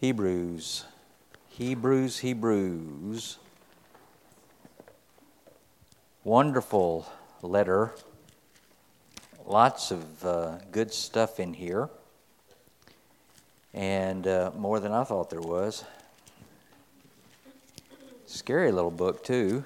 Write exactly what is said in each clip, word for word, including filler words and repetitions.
Hebrews, Hebrews, Hebrews. Wonderful letter. Lots of uh, good stuff in here. And uh, more than I thought there was. Scary little book, too.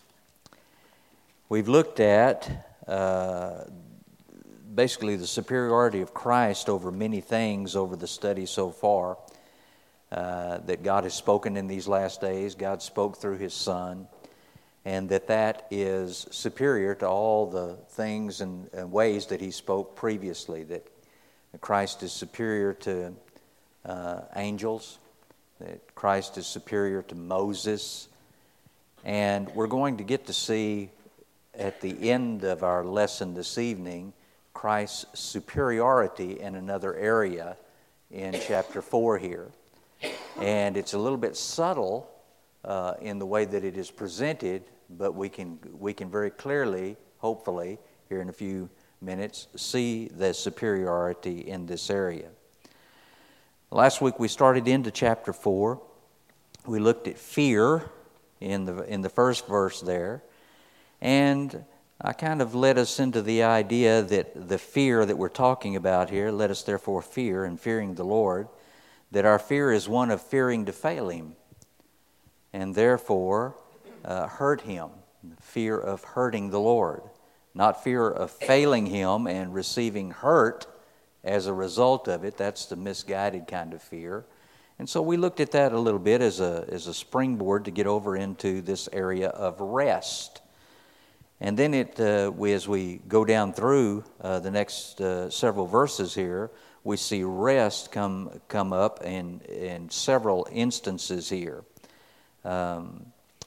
We've looked at uh, basically the superiority of Christ over many things over the study so far. Uh, that God has spoken in these last days. God spoke through His Son. And that that is superior to all the things and, and ways that He spoke previously. That Christ is superior to uh, angels. That Christ is superior to Moses. And we're going to get to see at the end of our lesson this evening Christ's superiority in another area in chapter four here. And it's a little bit subtle uh, in the way that it is presented, but we can we can very clearly, hopefully, here in a few minutes, see the superiority in this area. Last week we started into chapter four. We looked at fear in the in the first verse there, and I kind of led us into the idea that the fear that we're talking about here, let us therefore fear, and fearing the Lord, that our fear is one of fearing to fail Him, and therefore uh, hurt Him, fear of hurting the Lord, not fear of failing Him and receiving hurt as a result of it. That's the misguided kind of fear. And so we looked at that a little bit as a as a springboard to get over into this area of rest. And then it, uh, we, as we go down through uh, the next uh, several verses here, we see rest come come up in, in several instances here. Um,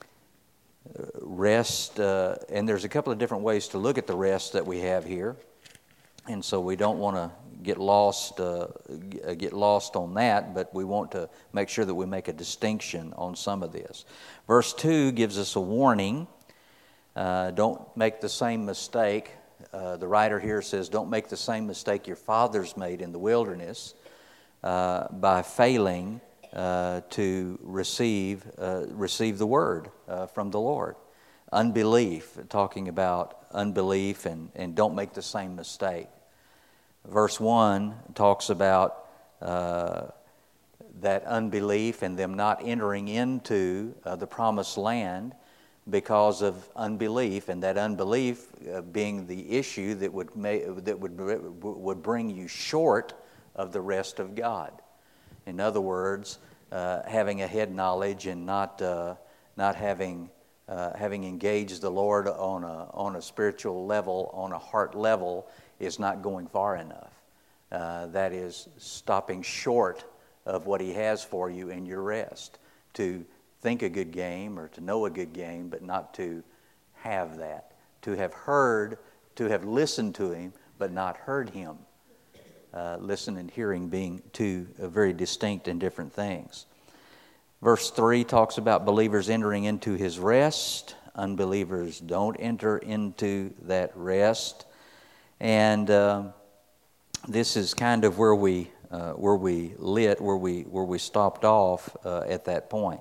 rest, uh, and there's a couple of different ways to look at the rest that we have here. And so we don't want to get lost uh, get lost on that, but we want to make sure that we make a distinction on some of this. Verse two gives us a warning. Uh, don't make the same mistake. Uh, the writer here says, don't make the same mistake your fathers made in the wilderness uh, by failing uh, to receive uh, receive the word uh, from the Lord. Unbelief, talking about unbelief, and, and don't make the same mistake. Verse one talks about uh, that unbelief and them not entering into uh, the promised land because of unbelief, and that unbelief uh, being the issue that would ma- that would would bring you short of the rest of God. In other words, uh, having a head knowledge and not uh, not having uh, having engaged the Lord on a on a spiritual level, on a heart level, is not going far enough. Uh, that is stopping short of what He has for you in your rest. To think a good game or to know a good game, but not to have that. To have heard, to have listened to Him, but not heard Him. Uh, listen and hearing being two uh, very distinct and different things. Verse three talks about believers entering into His rest. Unbelievers don't enter into that rest. And um, this is kind of where we uh, where we lit, where we where we stopped off uh, at that point.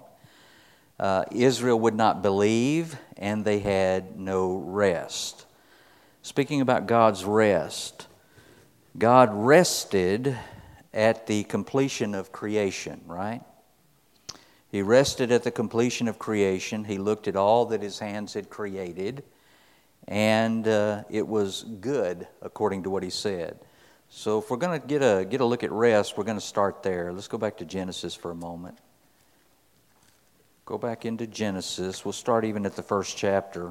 Uh, Israel would not believe, and they had no rest. Speaking about God's rest, God rested at the completion of creation, right? He rested at the completion of creation. He looked at all that His hands had created, and uh, it was good according to what He said. So if we're going to get a get a look at rest, we're going to start there. Let's go back to Genesis for a moment. Go back into Genesis. We'll start even at the first chapter.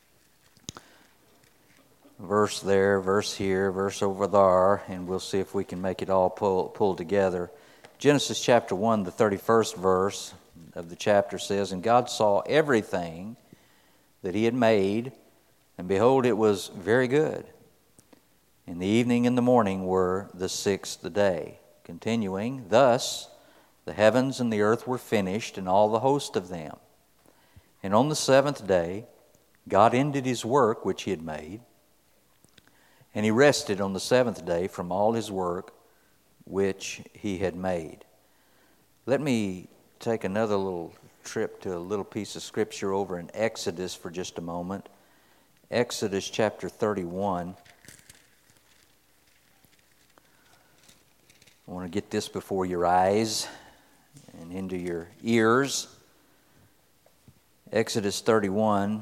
Verse there, verse here, verse over there, and we'll see if we can make it all pull, pull together. Genesis chapter one, the thirty-first verse of the chapter says, "And God saw everything that He had made, and behold, it was very good. And the evening and the morning were the sixth day." Continuing, "Thus the heavens and the earth were finished, and all the host of them. And on the seventh day, God ended His work which He had made, and He rested on the seventh day from all His work which He had made." Let me take another little trip to a little piece of scripture over in Exodus for just a moment. Exodus chapter thirty-one. I want to get this before your eyes and into your ears. Exodus thirty-one,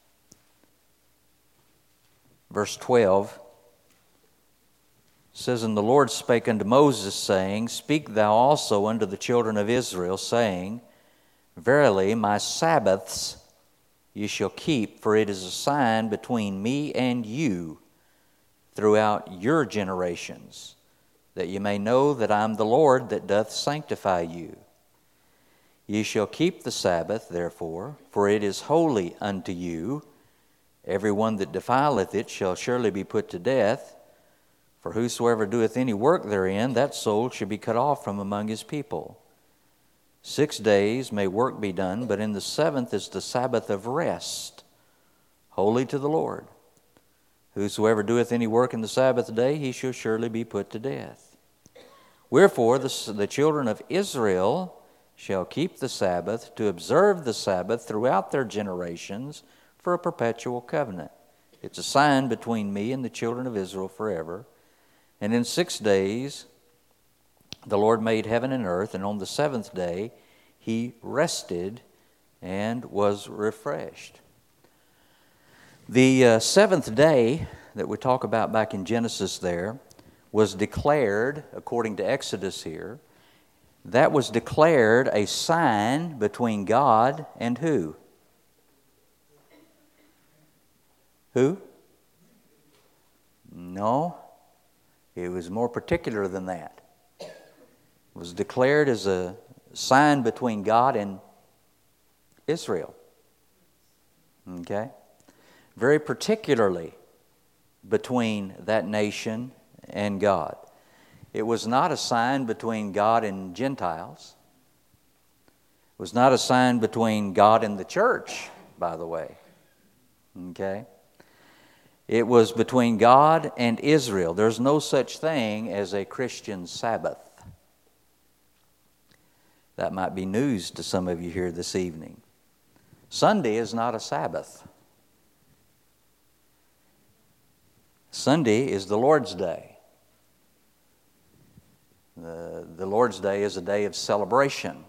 verse twelve, says, And the Lord spake unto Moses, saying, Speak thou also unto the children of Israel, saying, Verily my Sabbaths ye shall keep, for it is a sign between me and you throughout your generations, that ye may know that I am the Lord that doth sanctify you. Ye shall keep the Sabbath, therefore, for it is holy unto you. Every one that defileth it shall surely be put to death. For whosoever doeth any work therein, that soul shall be cut off from among his people. Six days may work be done, but in the seventh is the Sabbath of rest, holy to the Lord. Whosoever doeth any work in the Sabbath day, he shall surely be put to death. Wherefore the, the children of Israel shall keep the Sabbath, to observe the Sabbath throughout their generations for a perpetual covenant. It's a sign between me and the children of Israel forever. And in six days the Lord made heaven and earth, and on the seventh day he rested and was refreshed. The uh, seventh day that we talk about back in Genesis there was declared, according to Exodus here, that was declared a sign between God and who? Who? No, it was more particular than that. It was declared as a sign between God and Israel. Okay? Very particularly between that nation and God. It was not a sign between God and Gentiles. It was not a sign between God and the church, by the way. Okay? It was between God and Israel. There's no such thing as a Christian Sabbath. That might be news to some of you here this evening. Sunday is not a Sabbath. Sunday is the Lord's Day. The, the Lord's Day is a day of celebration.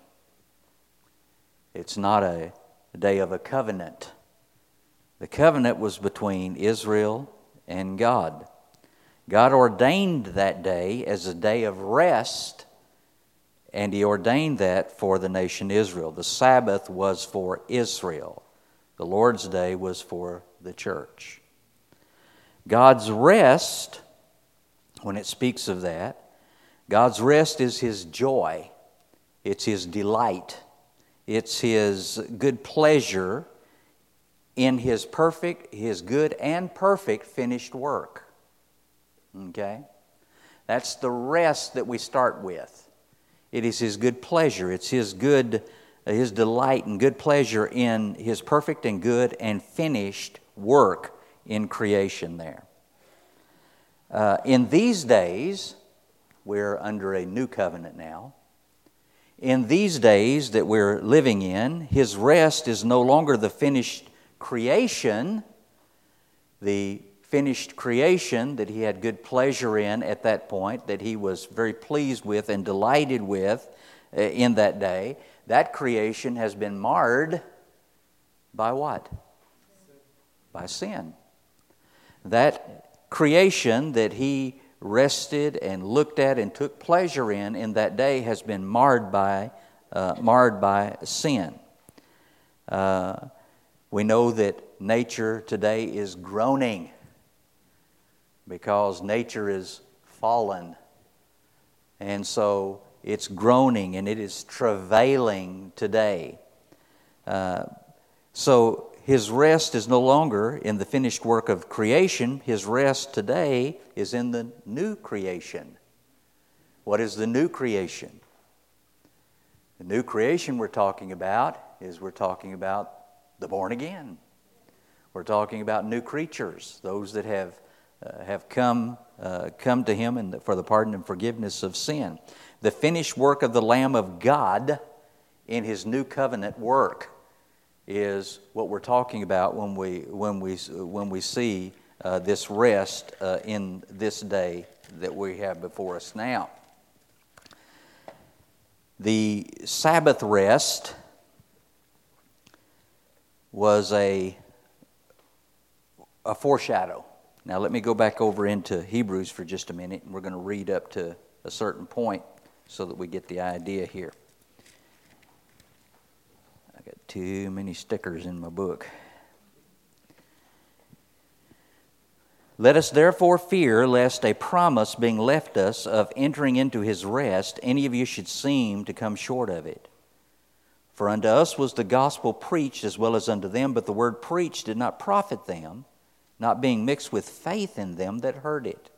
It's not a, a day of a covenant. The covenant was between Israel and God. God ordained that day as a day of rest, and He ordained that for the nation Israel. The Sabbath was for Israel. The Lord's Day was for the church. God's rest, when it speaks of that, God's rest is His joy. It's His delight. It's His good pleasure in His perfect, His good and perfect finished work. Okay? That's the rest that we start with. It is His good pleasure. It's His good, His delight and good pleasure in His perfect and good and finished work in creation there. Uh, in these days, we're under a new covenant now. In these days that we're living in, His rest is no longer the finished creation, the finished creation that He had good pleasure in at that point, that He was very pleased with and delighted with uh, in that day. That creation has been marred by what? By sin. That creation that He rested and looked at and took pleasure in in that day has been marred by uh, marred by sin. Uh, we know that nature today is groaning because nature is fallen, and so it's groaning and it is travailing today. Uh, so His rest is no longer in the finished work of creation. His rest today is in the new creation. What is the new creation? The new creation we're talking about is we're talking about the born again. We're talking about new creatures, those that have uh, have come uh, come to him and for the pardon and forgiveness of sin. The finished work of the Lamb of God in his new covenant work is what we're talking about when we when we when we see uh, this rest uh, in this day that we have before us now. The Sabbath rest was a a foreshadow. Now let me go back over into Hebrews for just a minute, and we're going to read up to a certain point so that we get the idea here. I got too many stickers in my book. Let us therefore fear lest a promise being left us of entering into his rest, any of you should seem to come short of it. For unto us was the gospel preached as well as unto them, but the word preached did not profit them, not being mixed with faith in them that heard it.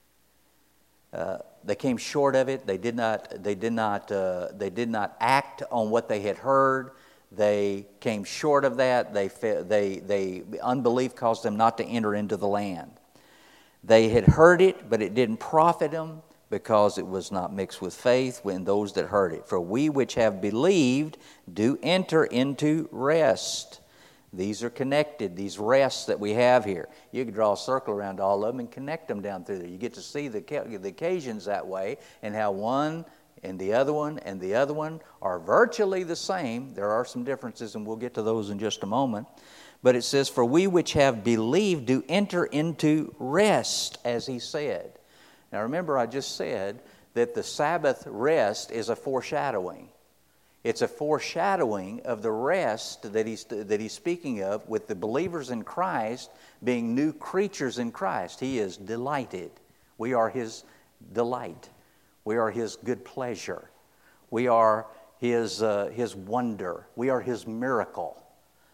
Uh, they came short of it. They did not. They did not. Uh, they did not act on what they had heard. They came short of that. They. They. They. Unbelief caused them not to enter into the land. They had heard it, but it didn't profit them because it was not mixed with faith in those that heard it. For we which have believed do enter into rest. These are connected, these rests that we have here. You can draw a circle around all of them and connect them down through there. You get to see the, the occasions that way and how one and the other one and the other one are virtually the same. There are some differences, and we'll get to those in just a moment. But it says, for we which have believed do enter into rest, as he said. Now remember, I just said that the Sabbath rest is a foreshadowing. It's a foreshadowing of the rest that he's, that he's speaking of with the believers in Christ being new creatures in Christ. He is delighted. We are his delight. We are his good pleasure. We are his, uh, his wonder. We are his miracle,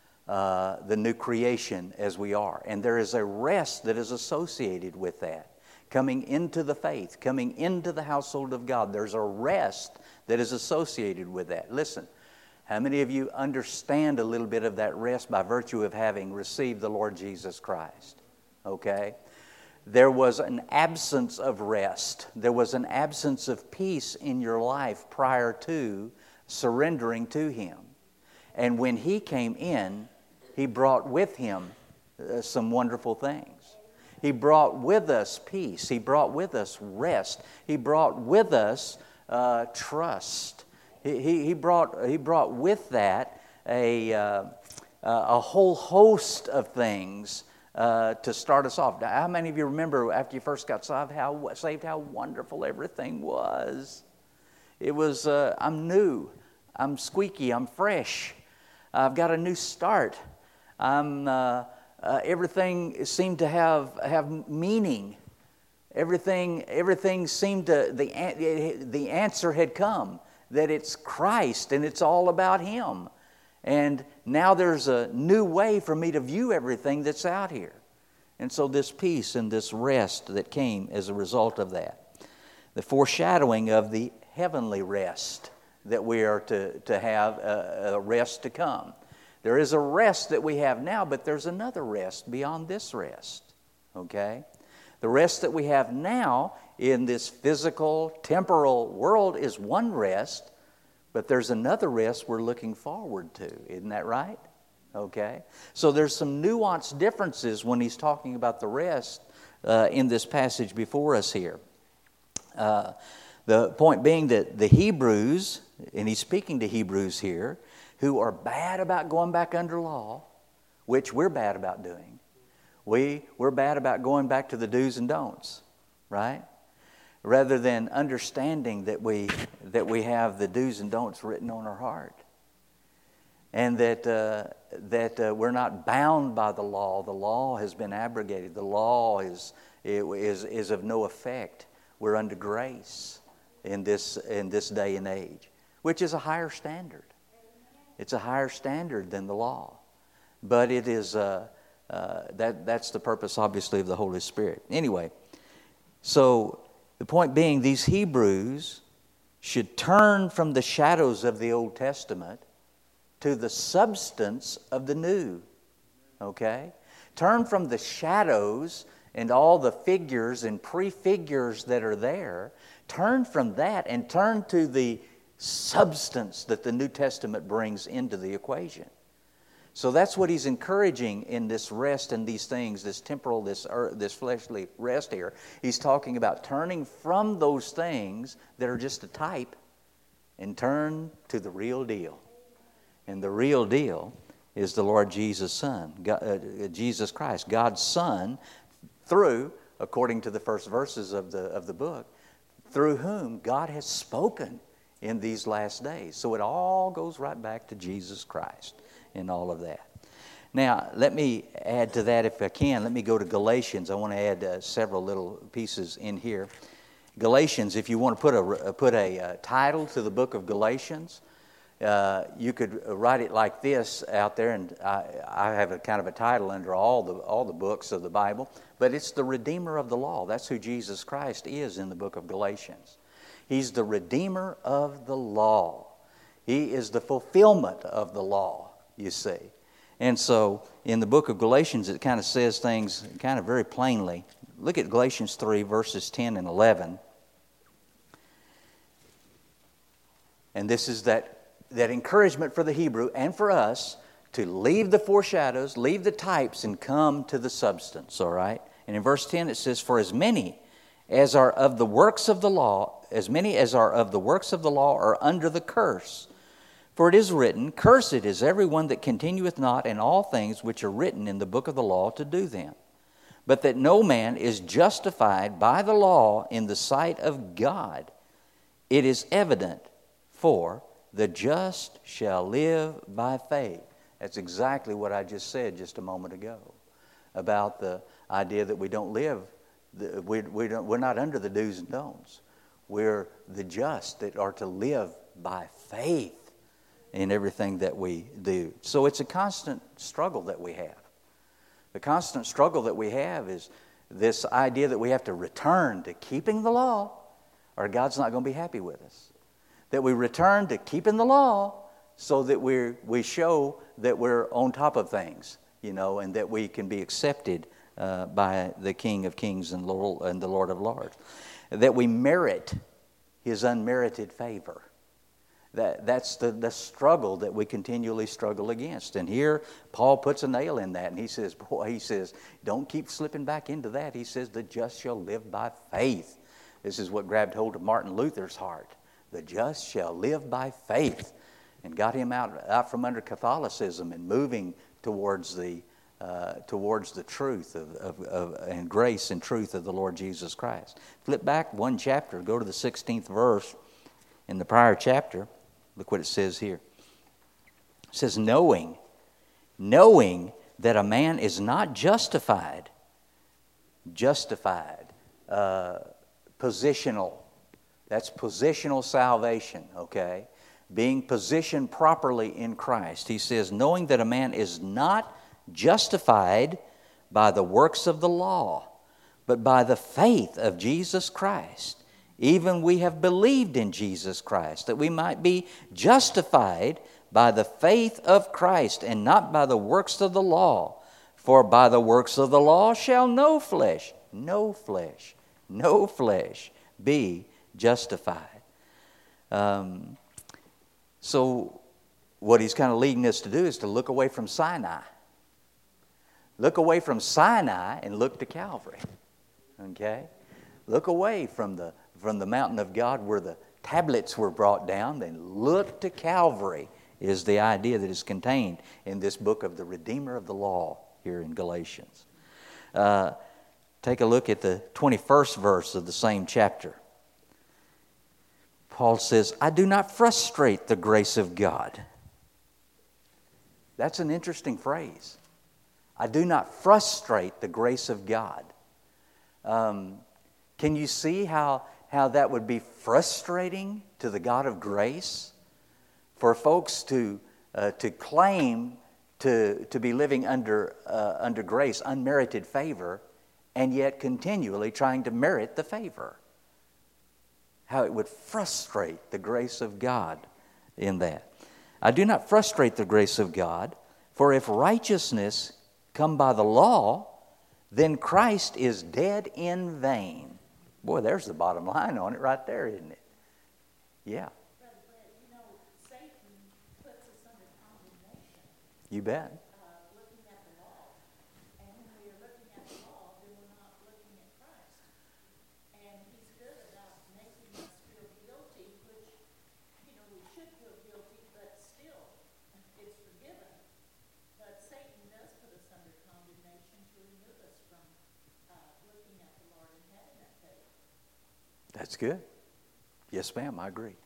uh, the new creation as we are. And there is a rest that is associated with that. Coming into the faith, coming into the household of God, there's a rest that is associated with that. Listen, how many of you understand a little bit of that rest by virtue of having received the Lord Jesus Christ? Okay? There was an absence of rest. There was an absence of peace in your life prior to surrendering to him. And when he came in, he brought with him uh, some wonderful things. He brought with us peace. He brought with us rest. He brought with us uh, trust. He, he, he, brought, he brought with that a, uh, a whole host of things uh, to start us off. Now, how many of you remember after you first got saved how, saved, how wonderful everything was? It was, uh, I'm new. I'm squeaky. I'm fresh. I've got a new start. I'm... Uh, Uh, everything seemed to have have meaning. Everything everything seemed to the the answer had come, that it's Christ and it's all about him. And now there's a new way for me to view everything that's out here. And so this peace and this rest that came as a result of that. The foreshadowing of the heavenly rest that we are to, to have, a, a rest to come. There is a rest that we have now, but there's another rest beyond this rest, okay? The rest that we have now in this physical, temporal world is one rest, but there's another rest we're looking forward to. Isn't that right? Okay? So there's some nuanced differences when he's talking about the rest uh, in this passage before us here. Uh, the point being that the Hebrews, and he's speaking to Hebrews here, who are bad about going back under law, which we're bad about doing. We, we're bad about going back to the do's and don'ts, right? Rather than understanding that we, that we have the do's and don'ts written on our heart. And that, uh, that uh, we're not bound by the law. The law has been abrogated. The law is, is, is of no effect. We're under grace in this, in this day and age, which is a higher standard. It's a higher standard than the law. But it is, uh, uh, that, that's the purpose, obviously, of the Holy Spirit. Anyway, so the point being, these Hebrews should turn from the shadows of the Old Testament to the substance of the New. Okay? Turn from the shadows and all the figures and prefigures that are there. Turn from that and turn to the substance that the New Testament brings into the equation. So that's what he's encouraging in this rest and these things, this temporal, this earth, this fleshly rest here. He's talking about turning from those things that are just a type and turn to the real deal. And the real deal is the Lord Jesus' Son, God, uh, Jesus Christ, God's Son, through, according to the first verses of the of the book, through whom God has spoken in these last days. So it all goes right back to Jesus Christ in all of that. Now, let me add to that if I can. Let me go to Galatians. I want to add uh, several little pieces in here. Galatians, if you want to put a, put a uh, title to the book of Galatians, uh, you could write it like this out there, and I, I have a kind of a title under all the all the books of the Bible, but it's the Redeemer of the Law. That's who Jesus Christ is in the book of Galatians. He's the Redeemer of the law. He is the fulfillment of the law, you see. And so in the book of Galatians, it kind of says things kind of very plainly. Look at Galatians three, verses ten and eleven. And this is that, that encouragement for the Hebrew and for us to leave the foreshadows, leave the types, and come to the substance, all right? And in verse ten it says, "For as many as are of the works of the law, as many as are of the works of the law are under the curse. For it is written, Cursed is everyone that continueth not in all things which are written in the book of the law to do them. But that no man is justified by the law in the sight of God. It is evident, for the just shall live by faith." That's exactly what I just said just a moment ago about the idea that we don't live, we, we don't, we're not under the do's and don'ts. We're the just that are to live by faith in everything that we do. So it's a constant struggle that we have. The constant struggle that we have is this idea that we have to return to keeping the law or God's not going to be happy with us. That we return to keeping the law so that we we show that we're on top of things, you know, and that we can be accepted uh, by the King of Kings and Lord, and the Lord of Lords. That we merit His unmerited favor. That, that's the, the struggle that we continually struggle against. And here, Paul puts a nail in that. And he says, boy, he says, don't keep slipping back into that. He says, the just shall live by faith. This is what grabbed hold of Martin Luther's heart. The just shall live by faith. And got him out, out from under Catholicism and moving towards the uh, towards the truth of, of, of and grace and truth of the Lord Jesus Christ. Flip back one chapter, go to the sixteenth verse in the prior chapter. Look what it says here. It says, knowing, knowing that a man is not justified, justified, uh, positional. That's positional salvation, okay? Being positioned properly in Christ. He says, knowing that a man is not justified by the works of the law, but by the faith of Jesus Christ. Even we have believed in Jesus Christ, that we might be justified by the faith of Christ and not by the works of the law. For by the works of the law shall no flesh, no flesh, no flesh be justified. Um, so what he's kind of leading us to do is to look away from Sinai. Look away from Sinai and look to Calvary. Okay? Look away from the from the mountain of God where the tablets were brought down, then look to Calvary is the idea that is contained in this book of the Redeemer of the Law here in Galatians. Uh, take a look at the twenty-first verse of the same chapter. Paul says, I do not frustrate the grace of God. That's an interesting phrase. I do not frustrate the grace of God. Um, can you see how, how that would be frustrating to the God of grace? For folks to, uh, to claim to, to be living under, uh, under grace, unmerited favor, and yet continually trying to merit the favor. How it would frustrate the grace of God in that. I do not frustrate the grace of God, for if righteousness come by the law, then Christ is dead in vain. Boy, there's the bottom line on it right there, isn't it? Yeah. But, but you know, Satan puts us under condemnation. You bet. Uh, looking at the law. And when we are looking at the law, then we're not looking at Christ. And he's good about making us feel guilty, which, you know, we should feel guilty, but still, it's forgiven. But Satan does put us under condemnation to remove us from uh, looking at the Lord and having that faith. That's good. Yes, ma'am, I agree.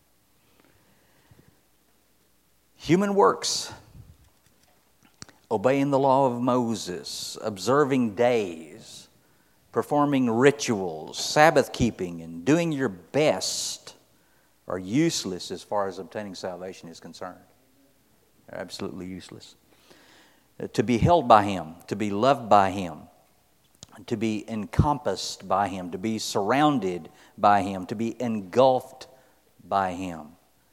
Human works. Obeying the law of Moses, observing days, performing rituals, Sabbath keeping, and doing your best are useless as far as obtaining salvation is concerned. They're absolutely useless. Uh, to be held by Him, to be loved by Him, to be encompassed by Him, to be surrounded by Him, to be engulfed by Him.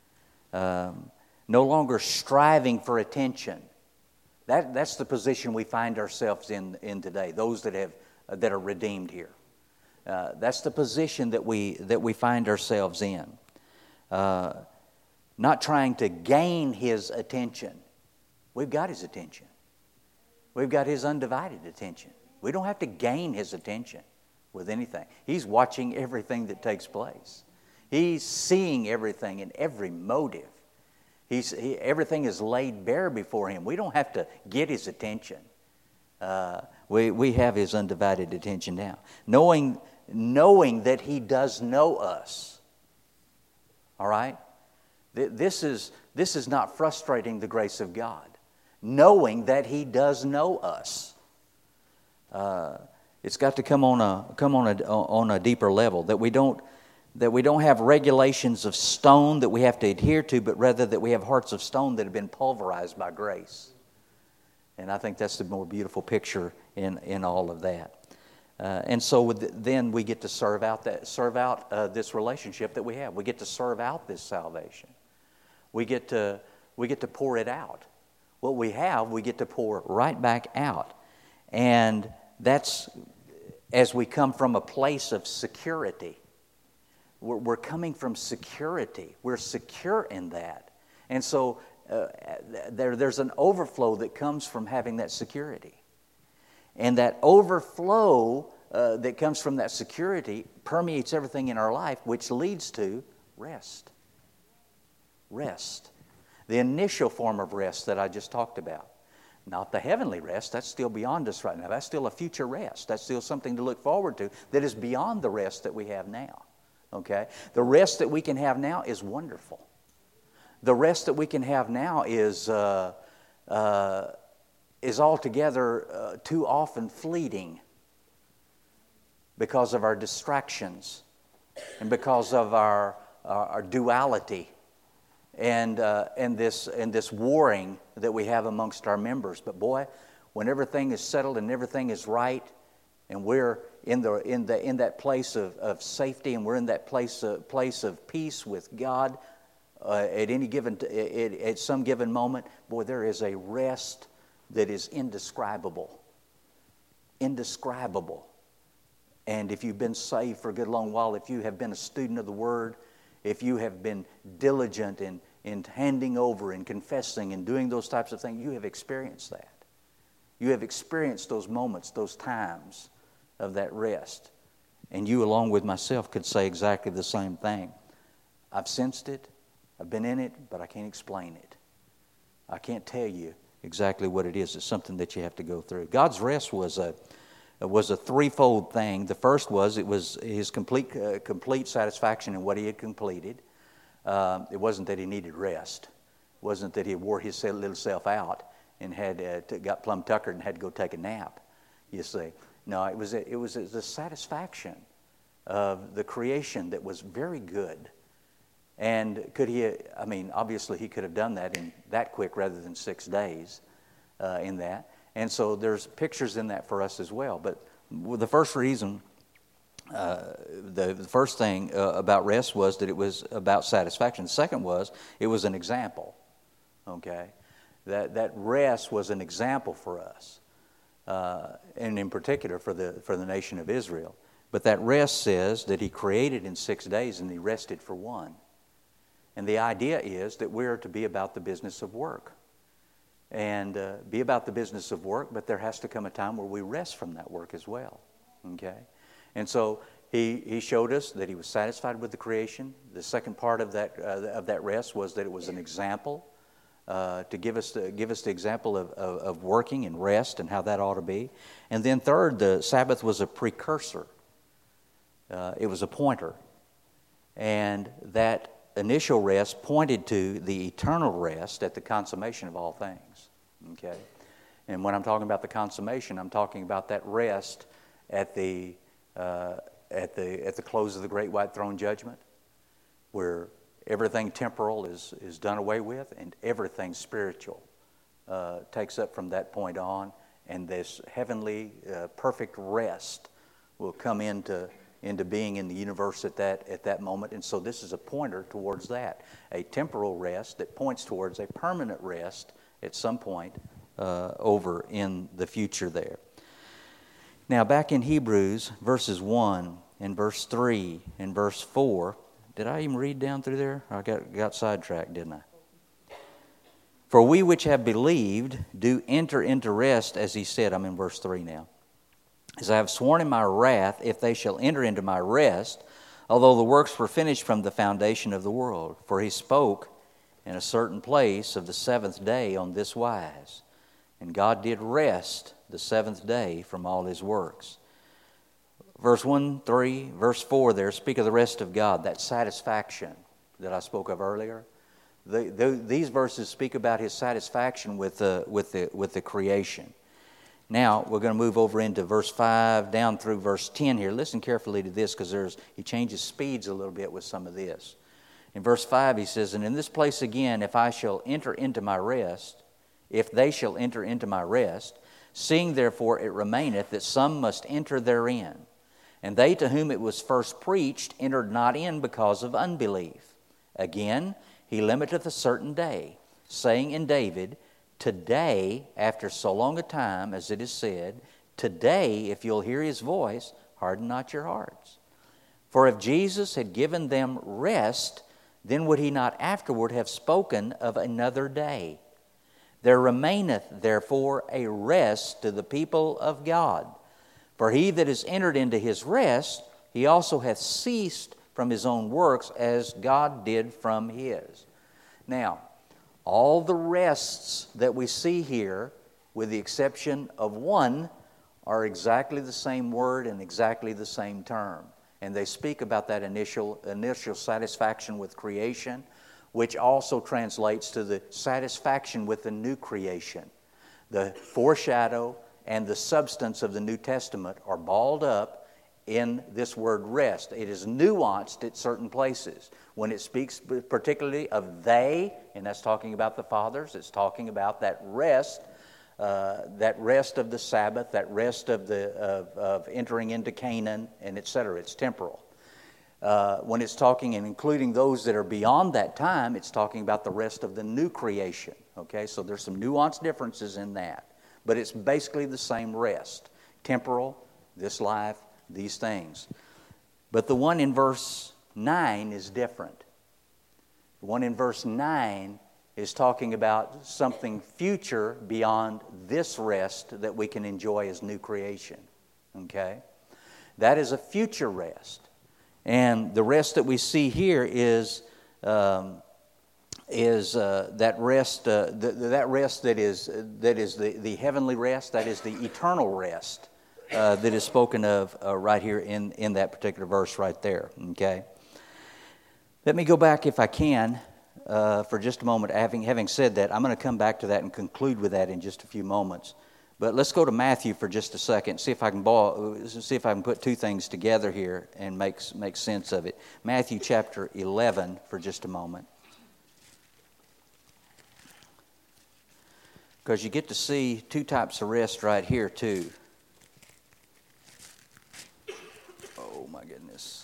Um, no longer striving for attention. That, that's the position we find ourselves in, in today, those that have uh, that are redeemed here. Uh, that's the position that we, that we find ourselves in. Uh, not trying to gain His attention. We've got His attention. We've got His undivided attention. We don't have to gain His attention with anything. He's watching everything that takes place. He's seeing everything in every motive. He's, he, everything is laid bare before Him. We don't have to get His attention. Uh, we, we have His undivided attention now. Knowing, knowing that He does know us. All right? This is, this is not frustrating the grace of God. Knowing that He does know us. Uh, it's got to come on a come on a on a deeper level, that we don't that we don't have regulations of stone that we have to adhere to, but rather that we have hearts of stone that have been pulverized by grace. And I think that's the more beautiful picture in, in all of that. Uh, and so with, then we get to serve out that serve out uh, this relationship that we have. We get to serve out this salvation. We get to we get to pour it out. What we have, we get to pour right back out. And that's as we come from a place of security. We're, we're coming from security. We're secure in that. And so uh, there, there's an overflow that comes from having that security. And that overflow uh, that comes from that security permeates everything in our life, which leads to rest. Rest. The initial form of rest that I just talked about. Not the heavenly rest, that's still beyond us right now. That's still a future rest. That's still something to look forward to that is beyond the rest that we have now. Okay? The rest that we can have now is wonderful. The rest that we can have now is uh, uh, is altogether uh, too often fleeting because of our distractions and because of our, our, our duality and uh, and this and this warring that we have amongst our members. But boy, when everything is settled and everything is right, and we're in the in the in that place of, of safety, and we're in that place of, place of peace with God uh, at any given at, at some given moment, boy, there is a rest that is indescribable, indescribable. And if you've been saved for a good long while, if you have been a student of the Word, if you have been diligent in, in handing over and confessing and doing those types of things, you have experienced that. You have experienced those moments, those times of that rest. And you, along with myself, could say exactly the same thing. I've sensed it, I've been in it, but I can't explain it. I can't tell you exactly what it is. It's something that you have to go through. God's rest was a was a threefold thing. The first was it was His complete uh, complete satisfaction in what He had completed. Uh, it wasn't that He needed rest. It wasn't that He wore His little self out and had uh, t- got plumb tuckered and had to go take a nap. You see, no, it was a, it was the satisfaction of the creation that was very good. And could He? I mean, obviously He could have done that in that quick rather than six days. Uh, in that. And so there's pictures in that for us as well. But the first reason, uh, the, the first thing uh, about rest was that it was about satisfaction. The second was it was an example. Okay, that that rest was an example for us. uh, and in particular for the, for the nation of Israel. But that rest says that he created in six days and he rested for one. And the idea is that we're to be about the business of work. And uh, be about the business of work, but there has to come a time where we rest from that work as well. Okay? And so he, he showed us that he was satisfied with the creation. The second part of that, uh, of that rest was that it was an example uh, to give us the, give us the example of, of, of working and rest and how that ought to be. And then third, the Sabbath was a precursor. Uh, it was a pointer. And that initial rest pointed to the eternal rest at the consummation of all things. Okay? And when I'm talking about the consummation, I'm talking about that rest at the uh, at the at the close of the great white throne judgment, where everything temporal is is done away with and everything spiritual uh, takes up from that point on, and this heavenly uh, perfect rest will come into into being in the universe at that at that moment. And so this is a pointer towards that, a temporal rest that points towards a permanent rest at some point uh, over in the future there. Now back in Hebrews, verses one and verse three and verse four, did I even read down through there? I got, got sidetracked, didn't I? For we which have believed do enter into rest, as he said. I'm in verse three now. As I have sworn in my wrath, if they shall enter into my rest, although the works were finished from the foundation of the world. For he spoke in a certain place of the seventh day on this wise. And God did rest the seventh day from all his works. Verse one, three, verse four there speak of the rest of God, that satisfaction that I spoke of earlier. The, the, these verses speak about his satisfaction with the, with the, with the creation. Now, we're going to move over into verse five down through verse ten here. Listen carefully to this because there's he changes speeds a little bit with some of this. In verse five he says, and in this place again, if I shall enter into my rest, if they shall enter into my rest, seeing therefore it remaineth that some must enter therein. And they to whom it was first preached entered not in because of unbelief. Again, he limiteth a certain day, saying in David, today, after so long a time, as it is said, today, if you'll hear his voice, harden not your hearts. For if Jesus had given them rest, then would he not afterward have spoken of another day? There remaineth therefore a rest to the people of God. For he that is entered into his rest, he also hath ceased from his own works, as God did from his. Now, all the rests that we see here, with the exception of one, are exactly the same word and exactly the same term. And they speak about that initial, initial satisfaction with creation, which also translates to the satisfaction with the new creation. The foreshadow and the substance of the New Testament are balled up in this word rest. It is nuanced at certain places. When it speaks particularly of they, and that's talking about the fathers, it's talking about that rest, uh, that rest of the Sabbath, that rest of the of, of entering into Canaan, and et cetera. It's temporal. Uh, when it's talking and including those that are beyond that time, it's talking about the rest of the new creation. Okay, so there's some nuanced differences in that, but it's basically the same rest, temporal, this life, these things. But the one in verse nine is different. The one in verse nine is talking about something future beyond this rest that we can enjoy as new creation. Okay? That is a future rest. And the rest that we see here is um, is uh, that rest uh, the, that rest that is that is the, the heavenly rest, that is the eternal rest. Uh, that is spoken of uh, right here in, in that particular verse right there. Okay. Let me go back, if I can, uh, for just a moment. Having having said that, I'm going to come back to that and conclude with that in just a few moments. But let's go to Matthew for just a second. See if I can ball, see if I can put two things together here and make make sense of it. Matthew chapter eleven for just a moment, because you get to see two types of rest right here too. Oh, my goodness.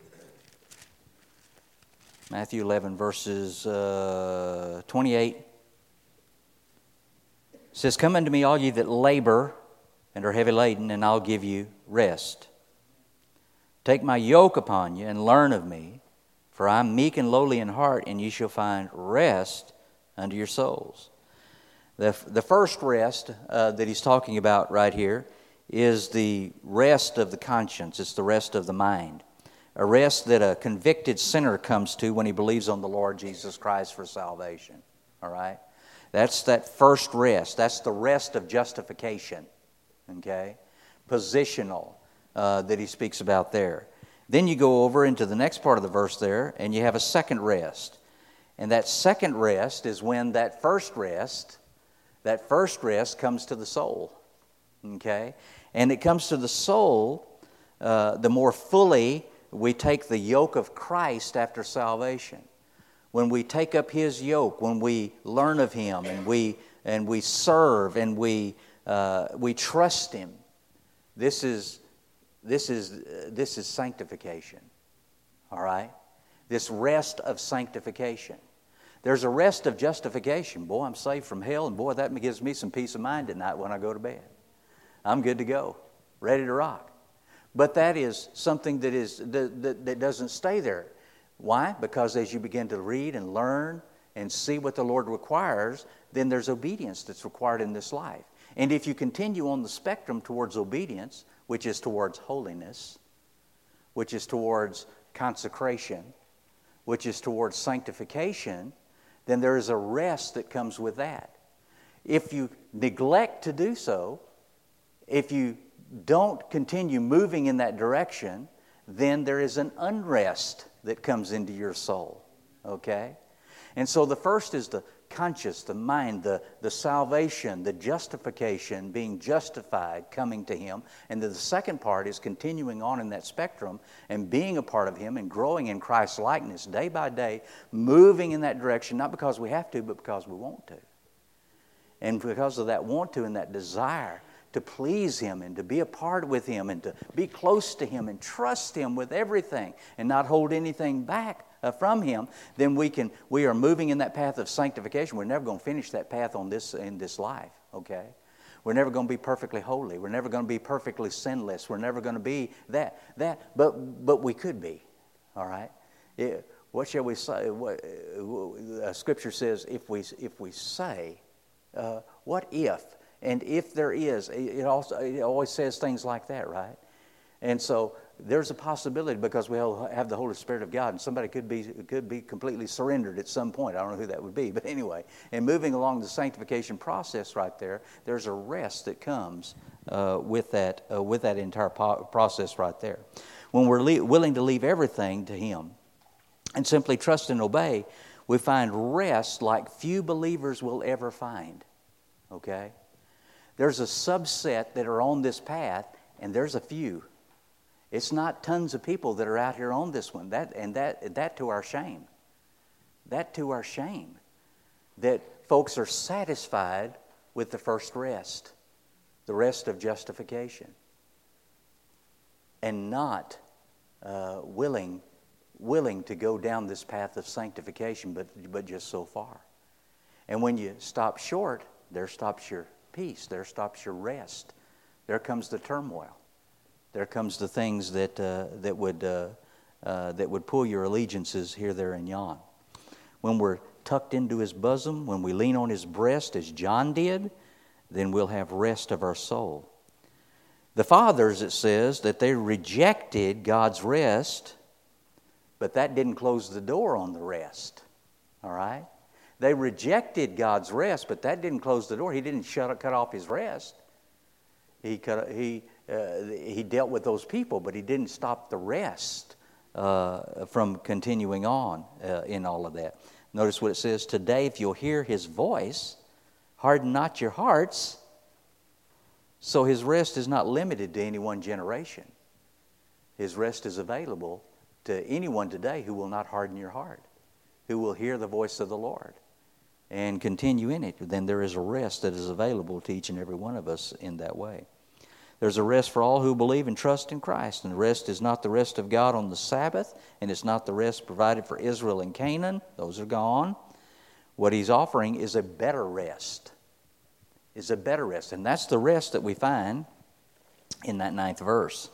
Matthew eleven, verses uh, twenty-eight. It says, come unto me, all ye that labor and are heavy laden, and I'll give you rest. Take my yoke upon you and learn of me, for I am meek and lowly in heart, and ye shall find rest unto your souls. The, the first rest uh, that he's talking about right here is the rest of the conscience. It's the rest of the mind. A rest that a convicted sinner comes to when he believes on the Lord Jesus Christ for salvation. All right? That's that first rest. That's the rest of justification. Okay? Positional uh, that he speaks about there. Then you go over into the next part of the verse there, and you have a second rest. And that second rest is when that first rest, that first rest comes to the soul. Okay? And it comes to the soul uh, the more fully we take the yoke of Christ after salvation. When we take up His yoke, when we learn of Him, and we and we serve, and we uh, we trust Him, this is this is uh, this is sanctification. All right, this rest of sanctification. There's a rest of justification. Boy, I'm saved from hell, and boy, that gives me some peace of mind at night when I go to bed. I'm good to go, ready to rock. But that is something that is that, that, that doesn't stay there. Why? Because as you begin to read and learn and see what the Lord requires, then there's obedience that's required in this life. And if you continue on the spectrum towards obedience, which is towards holiness, which is towards consecration, which is towards sanctification, then there is a rest that comes with that. If you neglect to do so, if you don't continue moving in that direction, then there is an unrest that comes into your soul. Okay? And so the first is the conscious, the mind, the, the salvation, the justification, being justified, coming to Him. And the second part is continuing on in that spectrum and being a part of Him and growing in Christ's likeness day by day, moving in that direction, not because we have to, but because we want to. And because of that want to and that desire to please Him and to be a part with Him and to be close to Him and trust Him with everything and not hold anything back uh, from Him, then we can we are moving in that path of sanctification. We're never going to finish that path on this in this life, okay? We're never going to be perfectly holy. We're never going to be perfectly sinless. We're never going to be that that but but we could be. All right? It, what shall we say? What, uh, Scripture says if we if we say uh, what if And if there is, it also it always says things like that, right? And so there's a possibility because we have the Holy Spirit of God, and somebody could be could be completely surrendered at some point. I don't know who that would be, but anyway. And moving along the sanctification process right there, there's a rest that comes uh, with that uh, with that entire po- process right there. When we're le- willing to leave everything to Him and simply trust and obey, we find rest like few believers will ever find. Okay? There's a subset that are on this path, and there's a few. It's not tons of people that are out here on this one. That and that that to our shame. That to our shame. That folks are satisfied with the first rest, the rest of justification, and not uh, willing willing to go down this path of sanctification, but but just so far. And when you stop short, there stops your peace. There stops your rest. There comes the turmoil. There comes the things that uh, that would uh, uh, that would pull your allegiances here, there, and yon. When we're tucked into His bosom, when we lean on His breast, as John did, then we'll have rest of our soul. The fathers, it says, that they rejected God's rest, but that didn't close the door on the rest. All right? They rejected God's rest, but that didn't close the door. He didn't shut cut off His rest. He cut, he uh, he dealt with those people, but He didn't stop the rest uh, from continuing on uh, in all of that. Notice what it says: today, if you'll hear His voice, harden not your hearts. So His rest is not limited to any one generation. His rest is available to anyone today who will not harden your heart, who will hear the voice of the Lord and continue in it. Then there is a rest that is available to each and every one of us in that way. There's a rest for all who believe and trust in Christ. And the rest is not the rest of God on the Sabbath, and it's not the rest provided for Israel and Canaan. Those are gone. What He's offering is a better rest. Is a better rest. And that's the rest that we find in that ninth verse.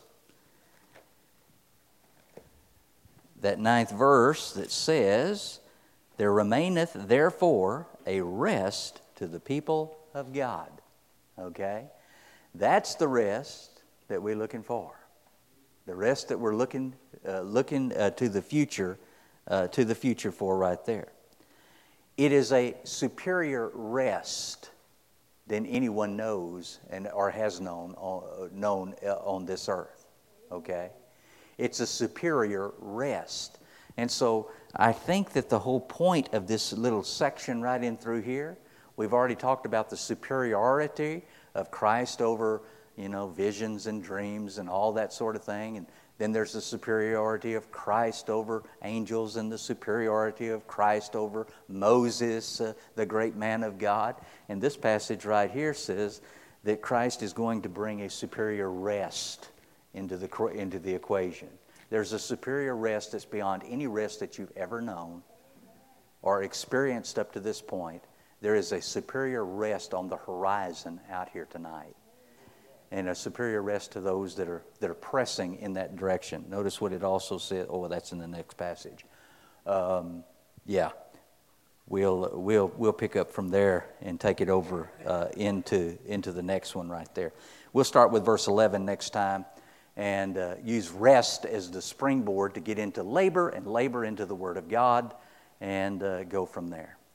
That ninth verse that says, there remaineth therefore a rest to the people of God. Okay? That's the rest that we're looking for. The rest that we're looking uh, looking uh, to the future, uh, to the future for right there. It is a superior rest than anyone knows and or has known uh, known uh, on this earth. Okay? It's a superior rest. And so I think that the whole point of this little section right in through here, we've already talked about the superiority of Christ over, you know, visions and dreams and all that sort of thing. And then there's the superiority of Christ over angels and the superiority of Christ over Moses, uh, the great man of God. And this passage right here says that Christ is going to bring a superior rest into the into the equation. There's a superior rest that's beyond any rest that you've ever known or experienced up to this point. There is a superior rest on the horizon out here tonight. And a superior rest to those that are that are pressing in that direction. Notice what it also said. Oh, that's in the next passage. Um, yeah, we'll we'll we'll pick up from there and take it over uh, into into the next one right there. We'll start with verse eleven next time, and uh, use rest as the springboard to get into labor and labor into the Word of God, and uh, go from there.